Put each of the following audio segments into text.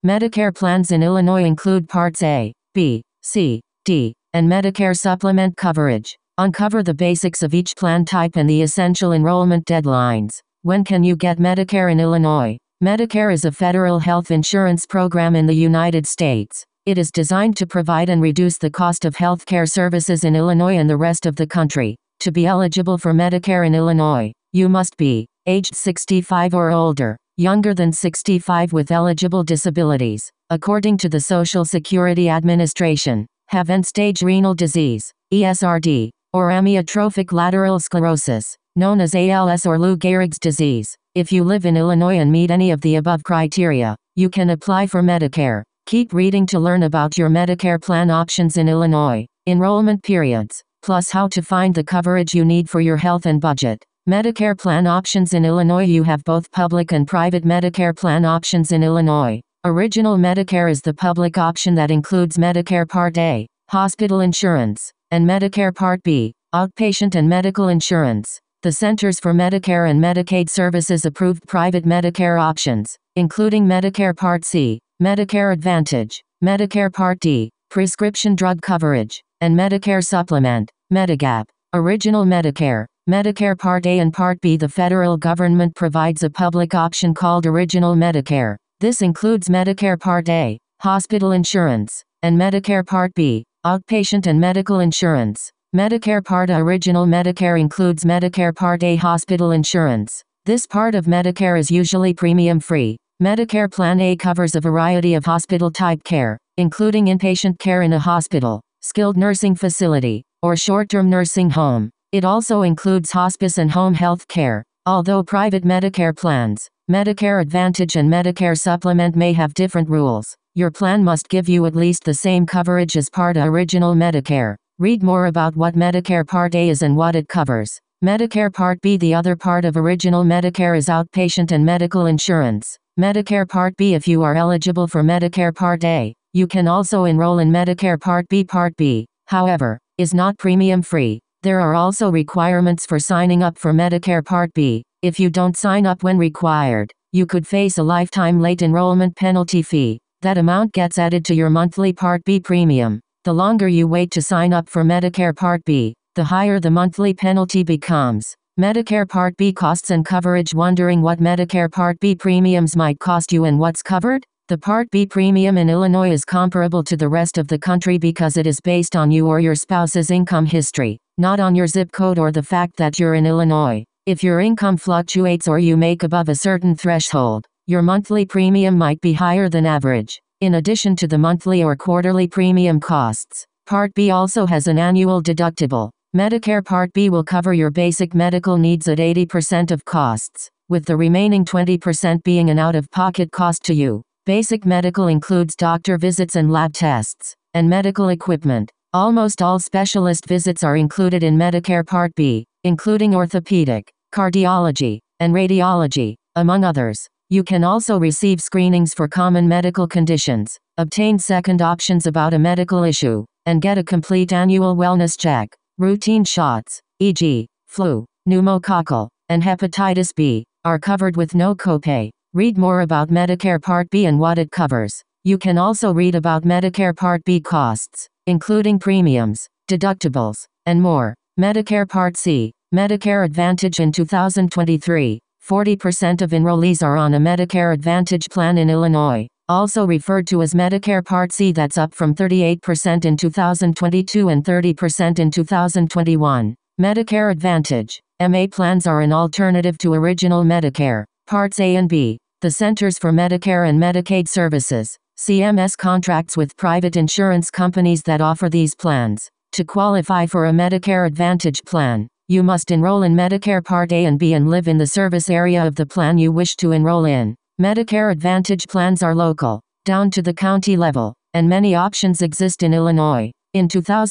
Medicare plans in Illinois include Parts A, B, C, D, and Medicare supplement coverage. Uncover the basics of each plan type and the essential enrollment deadlines. When can you get Medicare in Illinois? Medicare is a federal health insurance program in the United States. It is designed to provide and reduce the cost of healthcare services in Illinois and the rest of the country. To be eligible for Medicare in Illinois, you must be aged 65 or older, younger than 65 with eligible disabilities, according to the Social Security Administration, have end-stage renal disease, ESRD, or amyotrophic lateral sclerosis, known as ALS or Lou Gehrig's disease. If you live in Illinois and meet any of the above criteria, you can apply for Medicare. Keep reading to learn about your Medicare plan options in Illinois, enrollment periods, plus how to find the coverage you need for your health and budget. Medicare plan options in Illinois. You have both public and private Medicare plan options in Illinois. Original Medicare is the public option that includes Medicare Part A, hospital insurance, and Medicare Part B, outpatient and medical insurance. The Centers for Medicare and Medicaid Services approved private Medicare options, including Medicare Part C, Medicare Advantage, Medicare Part D, prescription drug coverage, and Medicare Supplement, Medigap. Original Medicare, Medicare Part A and Part B. The federal government provides a public option called Original Medicare. This includes Medicare Part A, hospital insurance, and Medicare Part B, outpatient and medical insurance. Medicare Part A. Original Medicare includes Medicare Part A hospital insurance. This part of Medicare is usually premium-free. Medicare Plan A covers a variety of hospital-type care, including inpatient care in a hospital, skilled nursing facility, or short-term nursing home. It also includes hospice and home health care. Although private Medicare plans, Medicare Advantage and Medicare Supplement may have different rules, your plan must give you at least the same coverage as Part A. Original Medicare. Read more about what Medicare Part A is and what it covers. Medicare Part B. The other part of Original Medicare is outpatient and medical insurance. Medicare Part B. If you are eligible for Medicare Part A, you can also enroll in Medicare Part B. Part B, however, is not premium-free. There are also requirements for signing up for Medicare Part B. If you don't sign up when required, you could face a lifetime late enrollment penalty fee. That amount gets added to your monthly Part B premium. The longer you wait to sign up for Medicare Part B, the higher the monthly penalty becomes. Medicare Part B costs and coverage. Wondering what Medicare Part B premiums might cost you and what's covered? The Part B premium in Illinois is comparable to the rest of the country because it is based on you or your spouse's income history, not on your zip code or the fact that you're in Illinois. If your income fluctuates or you make above a certain threshold, your monthly premium might be higher than average. In addition to the monthly or quarterly premium costs, Part B also has an annual deductible. Medicare Part B will cover your basic medical needs at 80% of costs, with the remaining 20% being an out-of-pocket cost to you. Basic medical includes doctor visits and lab tests, and medical equipment. Almost all specialist visits are included in Medicare Part B, including orthopedic, cardiology, and radiology, among others. You can also receive screenings for common medical conditions, obtain second options about a medical issue, and get a complete annual wellness check. Routine shots, e.g., flu, pneumococcal, and hepatitis B, are covered with no copay. Read more about Medicare Part B and what it covers. You can also read about Medicare Part B costs, including premiums, deductibles, and more. Medicare Part C, Medicare Advantage. In 2023, 40% of enrollees are on a Medicare Advantage plan in Illinois, also referred to as Medicare Part C. That's up from 38% in 2022 and 30% in 2021. Medicare Advantage, MA plans are an alternative to Original Medicare. Parts A and B. The Centers for Medicare and Medicaid Services, CMS, contracts with private insurance companies that offer these plans. To qualify for a Medicare Advantage plan, you must enroll in Medicare Part A and B and live in the service area of the plan you wish to enroll in. Medicare Advantage plans are local, down to the county level, and many options exist in Illinois. In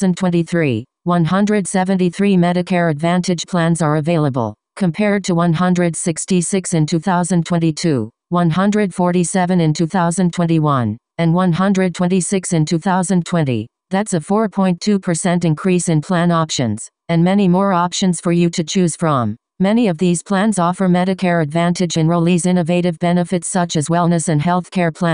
2023, 173 Medicare Advantage plans are available, compared to 166 in 2022, 147 in 2021, and 126 in 2020. That's a 4.2% increase in plan options, and many more options for you to choose from. Many of these plans offer Medicare Advantage enrollees innovative benefits such as wellness and healthcare planning,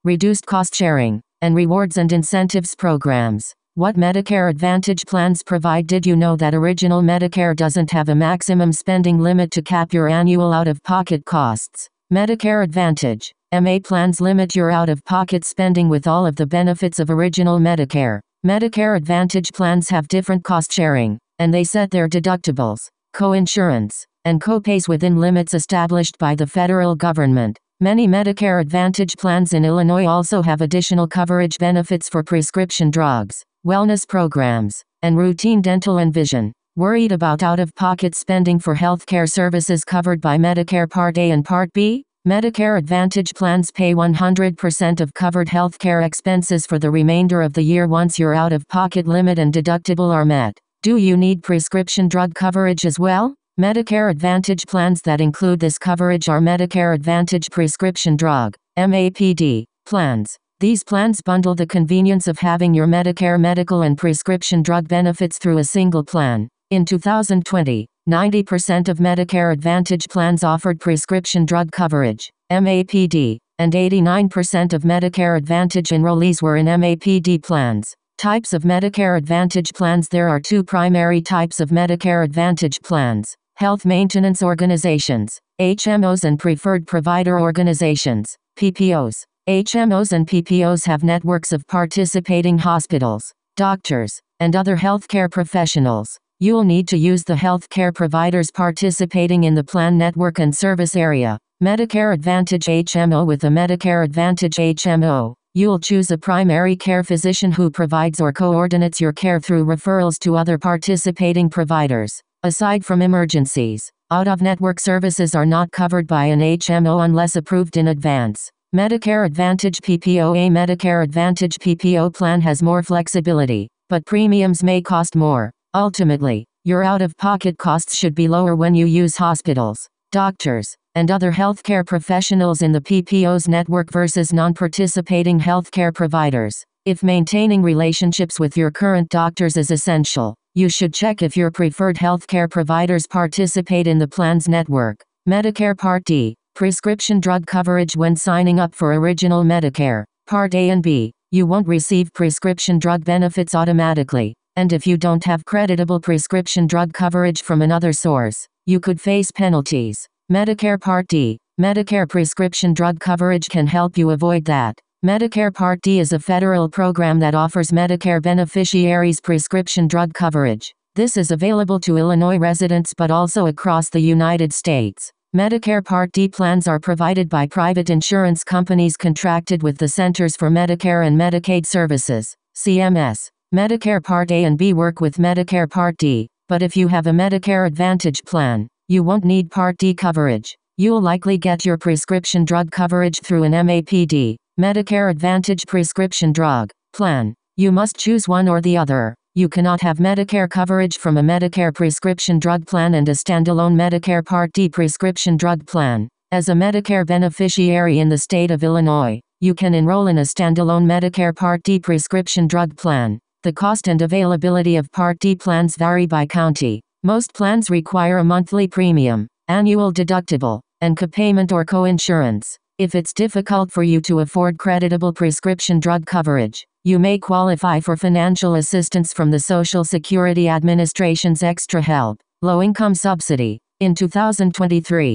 reduced cost sharing, and rewards and incentives programs. What Medicare Advantage plans provide? Did you know that Original Medicare doesn't have a maximum spending limit to cap your annual out-of-pocket costs? Medicare Advantage MA plans limit your out-of-pocket spending with all of the benefits of Original Medicare. Medicare Advantage plans have different cost sharing, and they set their deductibles, co-insurance, and co-pays within limits established by the federal government. Many Medicare Advantage plans in Illinois also have additional coverage benefits for prescription drugs, wellness programs, and routine dental and vision. Worried about out-of-pocket spending for healthcare services covered by Medicare Part A and Part B? Medicare Advantage plans pay 100% of covered healthcare expenses for the remainder of the year once your out-of-pocket limit and deductible are met. Do you need prescription drug coverage as well? Medicare Advantage plans that include this coverage are Medicare Advantage Prescription Drug (MAPD) plans. These plans bundle the convenience of having your Medicare medical and prescription drug benefits through a single plan. In 2020, 90% of Medicare Advantage plans offered prescription drug coverage (MAPD), and 89% of Medicare Advantage enrollees were in MAPD plans. Types of Medicare Advantage plans. There are two primary types of Medicare Advantage plans: Health Maintenance Organizations, HMOs, and Preferred Provider Organizations, PPOs. HMOs and PPOs have networks of participating hospitals, doctors, and other healthcare professionals. You'll need to use the healthcare providers participating in the plan network and service area. Medicare Advantage HMO. With a Medicare Advantage HMO, you'll choose a primary care physician who provides or coordinates your care through referrals to other participating providers. Aside from emergencies, out-of-network services are not covered by an HMO unless approved in advance. Medicare Advantage PPO. A Medicare Advantage PPO plan has more flexibility, but premiums may cost more. Ultimately, your out-of-pocket costs should be lower when you use hospitals, doctors, and other healthcare professionals in the PPO's network versus non-participating healthcare providers. If maintaining relationships with your current doctors is essential, you should check if your preferred healthcare providers participate in the plan's network. Medicare Part D, prescription drug coverage. When signing up for Original Medicare, Part A and B, you won't receive prescription drug benefits automatically. And if you don't have creditable prescription drug coverage from another source, you could face penalties. Medicare Part D, Medicare prescription drug coverage can help you avoid that. Medicare Part D is a federal program that offers Medicare beneficiaries prescription drug coverage. This is available to Illinois residents but also across the United States. Medicare Part D plans are provided by private insurance companies contracted with the Centers for Medicare and Medicaid Services, CMS. Medicare Part A and B work with Medicare Part D, but if you have a Medicare Advantage plan, you won't need Part D coverage. You'll likely get your prescription drug coverage through an MAPD, Medicare Advantage Prescription Drug plan. You must choose one or the other. You cannot have Medicare coverage from a Medicare prescription drug plan and a standalone Medicare Part D prescription drug plan. As a Medicare beneficiary in the state of Illinois, you can enroll in a standalone Medicare Part D prescription drug plan. The cost and availability of Part D plans vary by county. Most plans require a monthly premium, annual deductible, and copayment or co-insurance. If it's difficult for you to afford creditable prescription drug coverage, you may qualify for financial assistance from the Social Security Administration's Extra Help, Low-Income Subsidy. In 2023,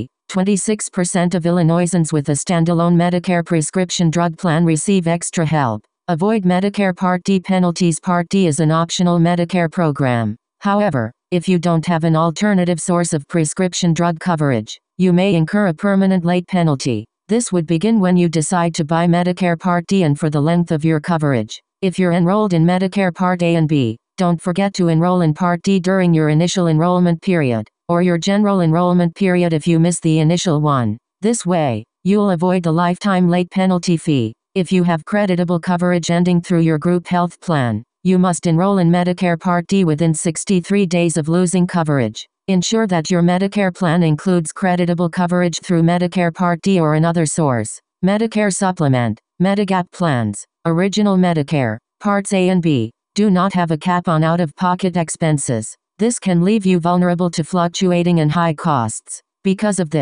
26% of Illinoisans with a standalone Medicare prescription drug plan receive Extra Help. Avoid Medicare Part D penalties. Part D is an optional Medicare program. However, if you don't have an alternative source of prescription drug coverage, you may incur a permanent late penalty. This would begin when you decide to buy Medicare Part D and for the length of your coverage. If you're enrolled in Medicare Part A and B, don't forget to enroll in Part D during your initial enrollment period, or your general enrollment period if you miss the initial one. This way, you'll avoid the lifetime late penalty fee. If you have creditable coverage ending through your group health plan, you must enroll in Medicare Part D within 63 days of losing coverage. Ensure that your Medicare plan includes creditable coverage through Medicare Part D or another source. Medicare Supplement, Medigap plans, Original Medicare, Parts A and B, do not have a cap on out-of-pocket expenses. This can leave you vulnerable to fluctuating and high costs. Because of this,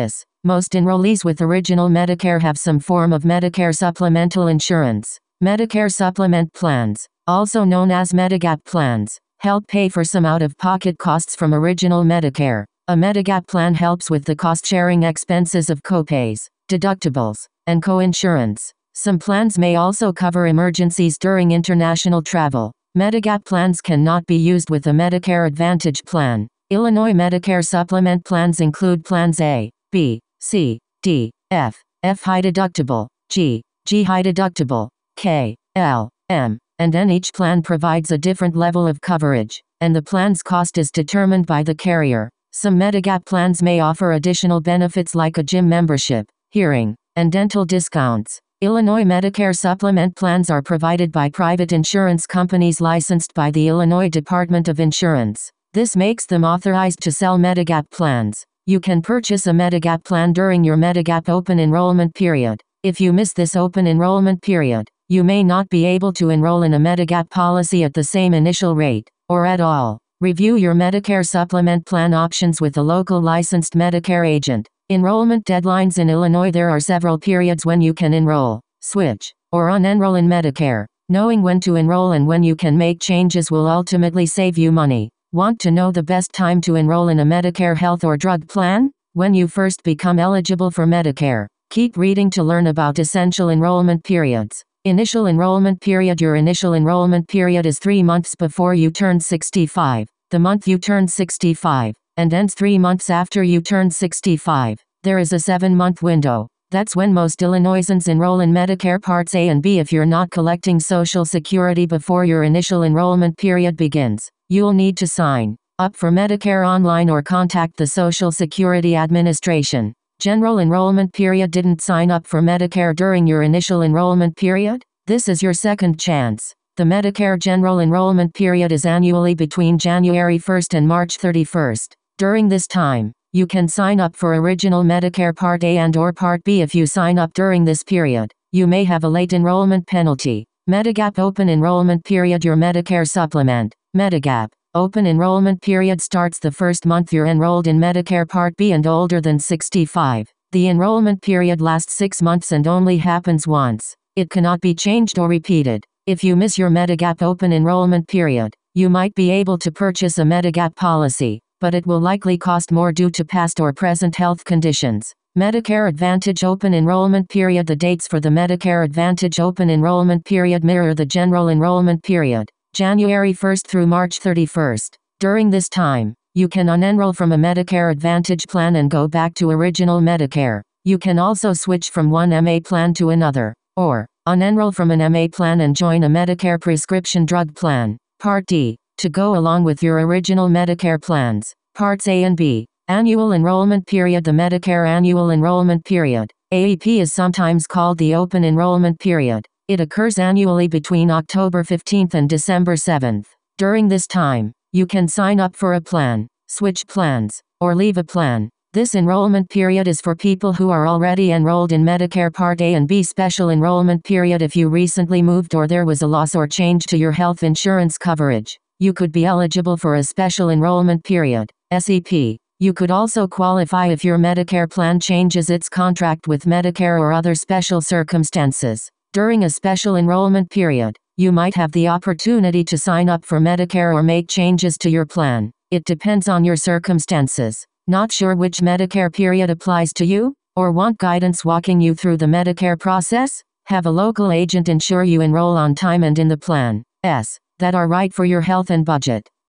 Most enrollees with original Medicare have some form of Medicare supplemental insurance. Medicare supplement plans, also known as Medigap plans, help pay for some out-of-pocket costs from original Medicare. A Medigap plan helps with the cost-sharing expenses of copays, deductibles, and co-insurance. Some plans may also cover emergencies during international travel. Medigap plans cannot be used with a Medicare Advantage plan. Illinois Medicare supplement plans include plans A, B, C, D, F, F high deductible, G, G high deductible, K, L, M, and N. Each plan provides a different level of coverage, and the plan's cost is determined by the carrier. Some Medigap plans may offer additional benefits like a gym membership, hearing, and dental discounts. Illinois Medicare supplement plans are provided by private insurance companies licensed by the Illinois Department of Insurance. This makes them authorized to sell Medigap plans. You can purchase a Medigap plan during your Medigap open enrollment period. If you miss this open enrollment period, you may not be able to enroll in a Medigap policy at the same initial rate, or at all. Review your Medicare supplement plan options with a local licensed Medicare agent. Enrollment deadlines in Illinois. There are several periods when you can enroll, switch, or unenroll in Medicare. Knowing when to enroll and when you can make changes will ultimately save you money. Want to know the best time to enroll in a Medicare health or drug plan? When you first become eligible for Medicare. Keep reading to learn about essential enrollment periods. Initial enrollment period. Your initial enrollment period is 3 months before you turn 65, the month you turn 65, and ends 3 months after you turn 65. There is a 7-month window. That's when most Illinoisans enroll in Medicare Parts A and B. If you're not collecting Social Security before your initial enrollment period begins, you'll need to sign up for Medicare online or contact the Social Security Administration. General enrollment period. Didn't sign up for Medicare during your initial enrollment period? This is your second chance. The Medicare general enrollment period is annually between January 1st and March 31st. During this time, you can sign up for original Medicare Part A and or Part B. If you sign up during this period, you may have a late enrollment penalty. Medigap open enrollment period. Your Medicare supplement, Medigap open enrollment period starts the first month you're enrolled in Medicare Part B and older than 65. The enrollment period lasts 6 months and only happens once. It cannot be changed or repeated. If you miss your Medigap open enrollment period, you might be able to purchase a Medigap policy, but it will likely cost more due to past or present health conditions. Medicare Advantage open enrollment period. The dates for the Medicare Advantage open enrollment period mirror the general enrollment period, January 1st through March 31st. During this time, you can unenroll from a Medicare Advantage plan and go back to original Medicare. You can also switch from one MA plan to another, or unenroll from an MA plan and join a Medicare prescription drug plan, Part D, to go along with your original Medicare plans. Parts A and B. Annual enrollment period. The Medicare annual enrollment period, AEP, is sometimes called the open enrollment period. It occurs annually between October 15th and December 7th. During this time, you can sign up for a plan, switch plans, or leave a plan. This enrollment period is for people who are already enrolled in Medicare Part A and B. Special enrollment period. If you recently moved or there was a loss or change to your health insurance coverage, you could be eligible for a special enrollment period, SEP. You could also qualify if your Medicare plan changes its contract with Medicare or other special circumstances. During a special enrollment period, you might have the opportunity to sign up for Medicare or make changes to your plan. It depends on your circumstances. Not sure which Medicare period applies to you? Or want guidance walking you through the Medicare process? Have a local agent ensure you enroll on time and in the plans that are right for your health and budget.